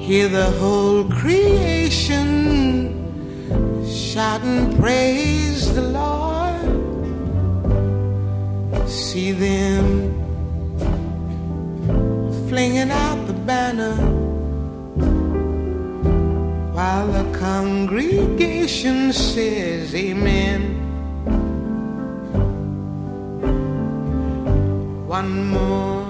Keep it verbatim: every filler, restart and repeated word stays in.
Hear the whole creation shout and praise the Lord. See them flinging out the banner while the congregation says amen. One more